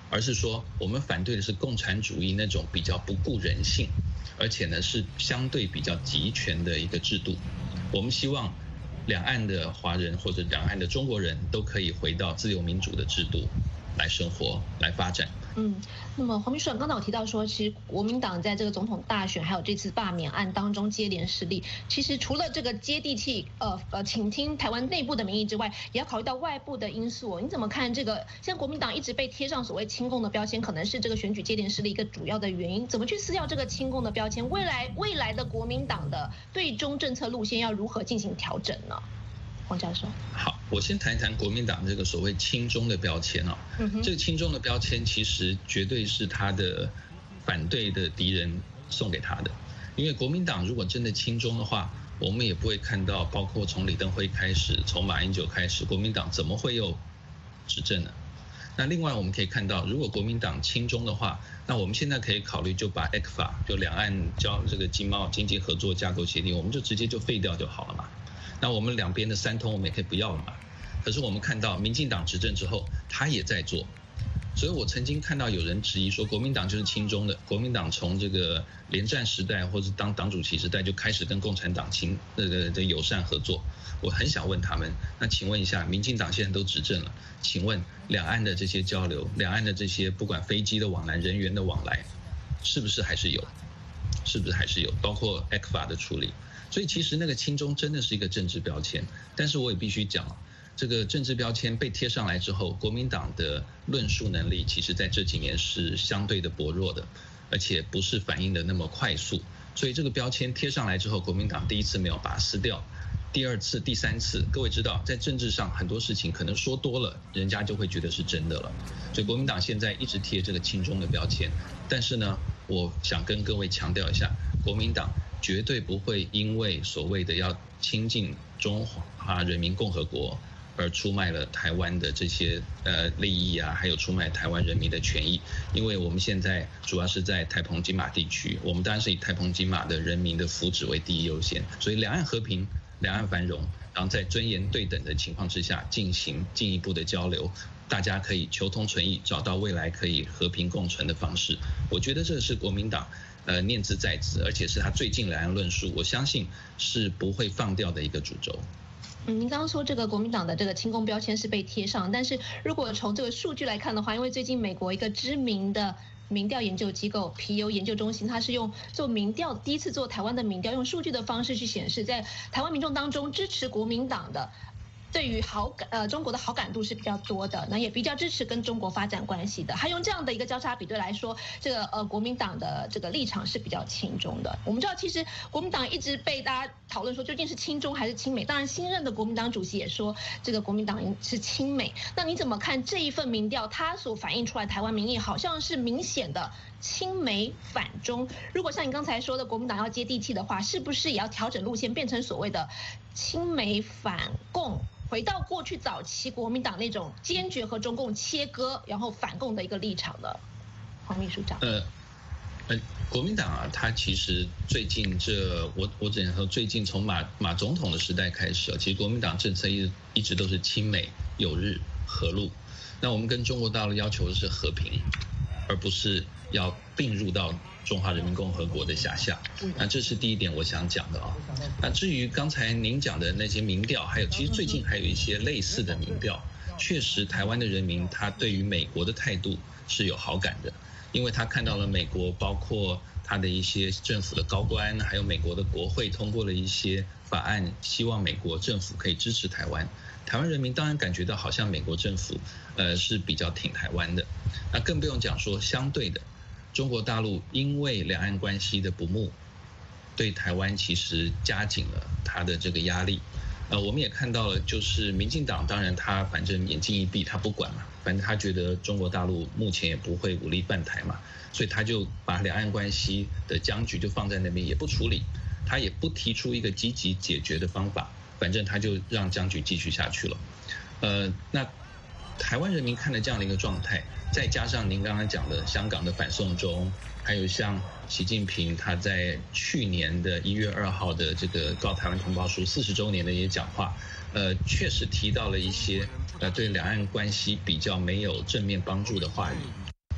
而是说我们反对的是共产主义那种比较不顾人性，而且呢是相对比较集权的一个制度。我们希望两岸的华人或者两岸的中国人都可以回到自由民主的制度来生活、来发展。 那么黄秘书长刚才有提到说，其实国民党在这个总统大选还有这次罢免案当中接连失利，其实除了这个接地气倾听台湾内部的民意之外，也要考虑到外部的因素。你怎么看这个？像国民党一直被贴上所谓亲共的标签，可能是这个选举接连失利一个主要的原因。怎么去撕掉这个亲共的标签？未来的国民党的对中政策路线要如何进行调整呢？黄教授， 好，我先谈一谈国民党这个所谓亲中的标签啊。这个亲中的标签其实绝对是他的反对的敌人送给他的，因为国民党如果真的亲中的话，我们也不会看到，包括从李登辉开始，从马英九开始，国民党怎么会有执政呢？那另外我们可以看到，如果国民党亲中的话，那我们现在可以考虑就把 ECFA 就两岸这个经济合作架构协定，我们就直接就废掉就好了嘛。那我们两边的三通我们也可以不要了嘛。可是我们看到民进党执政之后，他也在做。所以我曾经看到有人质疑说，国民党就是亲中的，国民党从这个连战时代或是当党主席时代就开始跟共产党友善合作。我很想问他们，那请问一下，民进党现在都执政了，请问两岸的这些交流，两岸的这些不管飞机的往来、人员的往来，是不是还是有？是不是还是有？包括 ECFA 的处理。所以其实那个亲中真的是一个政治标签，但是我也必须讲，这个政治标签被贴上来之后，国民党的论述能力其实在这几年是相对的薄弱的，而且不是反应的那么快速。所以这个标签贴上来之后，国民党第一次没有把它撕掉，第二次、第三次，各位知道，在政治上很多事情可能说多了，人家就会觉得是真的了。所以国民党现在一直贴这个亲中的标签，但是呢，我想跟各位强调一下，国民党绝对不会因为所谓的要亲近中华人民共和国而出卖了台湾的这些利益啊，还有出卖台湾人民的权益。因为我们现在主要是在台澎金马地区，我们当然是以台澎金马的人民的福祉为第一优先，所以两岸和平、两岸繁荣，然后在尊严对等的情况之下进行进一步的交流，大家可以求同存异，找到未来可以和平共存的方式。我觉得这是国民党念兹在兹，而且是他最近两岸论述，我相信是不会放掉的一个主轴。 您刚刚说这个国民党的这个亲共标签是被贴上，但是如果从这个数据来看的话，因为最近美国一个知名的民调研究机构皮尤研究中心，它是用做民调，第一次做台湾的民调，用数据的方式去显示，在台湾民众当中支持国民党的，对于中国的好感度是比较多的，那也比较支持跟中国发展关系的。还用这样的一个交叉比对来说，这个国民党的这个立场是比较亲中的。我们知道，其实国民党一直被大家讨论说究竟是亲中还是亲美。当然，新任的国民党主席也说这个国民党是亲美。那你怎么看这一份民调？它所反映出来台湾民意好像是明显的亲美反中。如果像你刚才说的，国民党要接地气的话，是不是也要调整路线，变成所谓的亲美反共？回到过去早期国民党那种坚决和中共切割，然后反共的一个立场的，黄秘书长。 国民党啊，他其实最近我只能说，最近从马总统的时代开始，其实国民党政策一直都是亲美、友日、和陆。那我们跟中国大陆要求的是和平，而不是要并入到中华人民共和国的辖下。那这是第一点我想讲的啊。那至于刚才您讲的那些民调，还有其实最近还有一些类似的民调，确实台湾的人民他对于美国的态度是有好感的，因为他看到了美国包括他的一些政府的高官，还有美国的国会通过了一些法案，希望美国政府可以支持台湾。台湾人民当然感觉到好像美国政府是比较挺台湾的。那更不用讲说相对的，中国大陆因为两岸关系的不睦，对台湾其实加紧了他的这个压力。我们也看到了，就是民进党当然他反正眼睛一闭，他不管嘛，反正他觉得中国大陆目前也不会武力犯台嘛，所以他就把两岸关系的僵局就放在那边，也不处理，他也不提出一个积极解决的方法，反正他就让僵局继续下去了。那台湾人民看了这样的一个状态，再加上您刚刚讲的香港的反送中，还有像习近平他在去年的1月2号的这个告台湾同胞书40周年的一些讲话，确实提到了一些对两岸关系比较没有正面帮助的话语。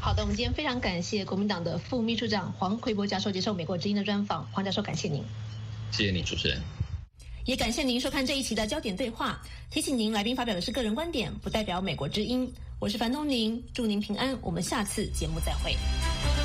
好的，我们今天非常感谢国民党的副秘书长黄奎博教授接受美国之音的专访。黄教授，感谢您。 谢谢你，主持人。 也感谢您收看这一期的焦点对话。提醒您，来宾发表的是个人观点，不代表美国之音。我是樊东宁，祝您平安。我们下次节目再会。